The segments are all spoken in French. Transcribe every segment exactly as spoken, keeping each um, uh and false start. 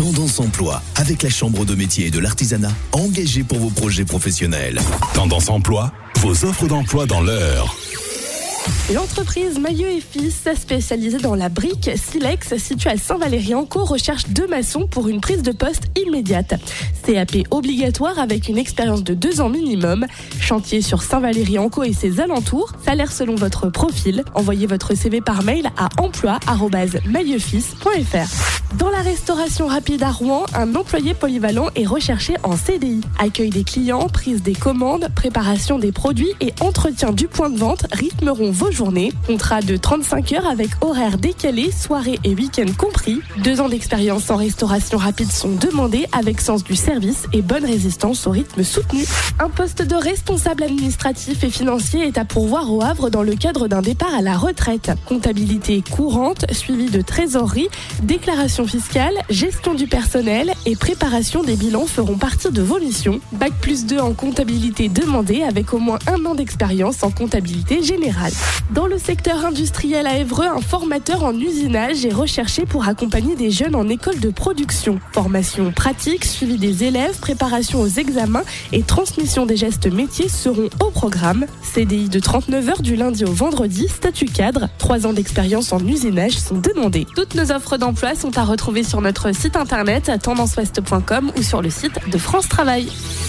Tendance Emploi, avec la Chambre de métier et de l'artisanat, engagée pour vos projets professionnels. Tendance Emploi, vos offres d'emploi dans l'heure. L'entreprise Maillot et Fils, spécialisée dans la brique Silex, située à Saint-Valery-en-Caux, recherche deux maçons pour une prise de poste immédiate. C A P obligatoire avec une expérience de deux ans minimum. Chantier sur Saint-Valery-en-Caux et ses alentours. Salaire selon votre profil. Envoyez votre C V par mail à emploi arobase mailleufils point f r. Dans la restauration rapide à Rouen, un employé polyvalent est recherché en C D I. Accueil des clients, prise des commandes, préparation des produits et entretien du point de vente rythmeront vos journées. Contrat de trente-cinq heures avec horaires décalés, soirées et week-ends compris. Deux ans d'expérience en restauration rapide sont demandés avec sens du service et bonne résistance au rythme soutenu. Un poste de responsable administratif et financier est à pourvoir au Havre dans le cadre d'un départ à la retraite. Comptabilité courante, suivi de trésorerie, déclaration fiscale, gestion du personnel et préparation des bilans feront partie de vos missions. Bac plus deux en comptabilité demandé avec au moins un an d'expérience en comptabilité générale. Dans le secteur industriel à Évreux, un formateur en usinage est recherché pour accompagner des jeunes en école de production. Formation pratique, suivi des élèves, préparation aux examens et transmission des gestes métiers seront au programme. C D I de trente-neuf heures du lundi au vendredi, statut cadre. Trois ans d'expérience en usinage sont demandés. Toutes nos offres d'emploi sont à retrouver sur notre site internet tendance ouest point com ou sur le site de France Travail.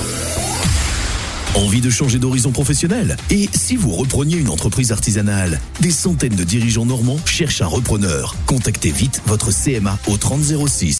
Envie de changer d'horizon professionnel? Et si vous repreniez une entreprise artisanale? Des centaines de dirigeants normands cherchent un repreneur. Contactez vite votre C M A au trente zéro six.